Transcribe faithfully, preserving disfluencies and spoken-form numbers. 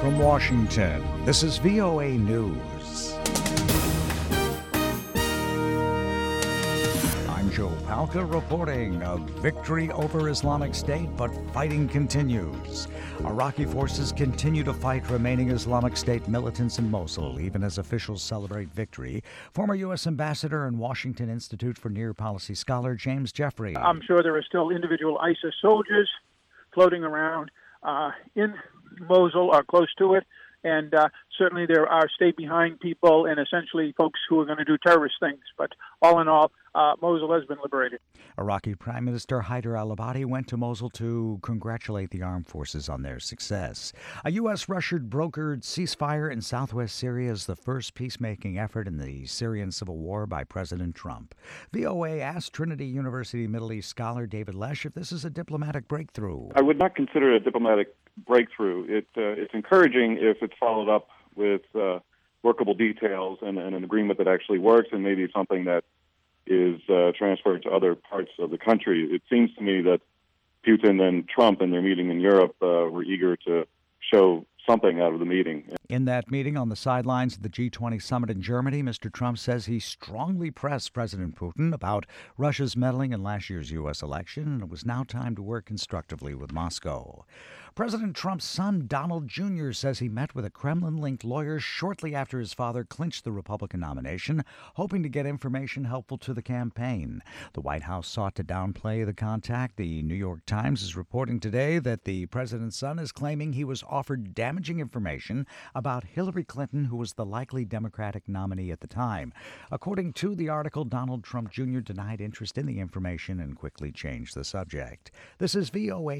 From Washington, this is V O A News. I'm Joe Palca reporting a victory over Islamic State, but fighting continues. Iraqi forces continue to fight remaining Islamic State militants in Mosul, even as officials celebrate victory. Former U S Ambassador and Washington Institute for Near Policy scholar James Jeffrey. I'm sure there are still individual ISIS soldiers floating around uh, in Mosul or close to it, and uh, certainly there are stay-behind people and essentially folks who are going to do terrorist things. But all in all, uh, Mosul has been liberated. Iraqi Prime Minister Haider al-Abadi went to Mosul to congratulate the armed forces on their success. A U S-Russian-brokered ceasefire in southwest Syria is the first peacemaking effort in the Syrian civil war by President Trump. V O A asked Trinity University Middle East scholar David Lesh if this is a diplomatic breakthrough. I would not consider it a diplomatic breakthrough. It, uh, it's encouraging if it's followed up with uh, workable details and, and an agreement that actually works, and maybe something that is uh, transferred to other parts of the country. It seems to me that Putin and Trump in their meeting in Europe uh, were eager to show something out of the meeting. In that meeting on the sidelines of the G twenty summit in Germany, Mister Trump says he strongly pressed President Putin about Russia's meddling in last year's U S election, and it was now time to work constructively with Moscow. President Trump's son, Donald Junior, says he met with a Kremlin-linked lawyer shortly after his father clinched the Republican nomination, hoping to get information helpful to the campaign. The White House sought to downplay the contact. The New York Times is reporting today that the president's son is claiming he was offered damaging information about Hillary Clinton, who was the likely Democratic nominee at the time. According to the article, Donald Trump Junior denied interest in the information and quickly changed the subject. This is V O A.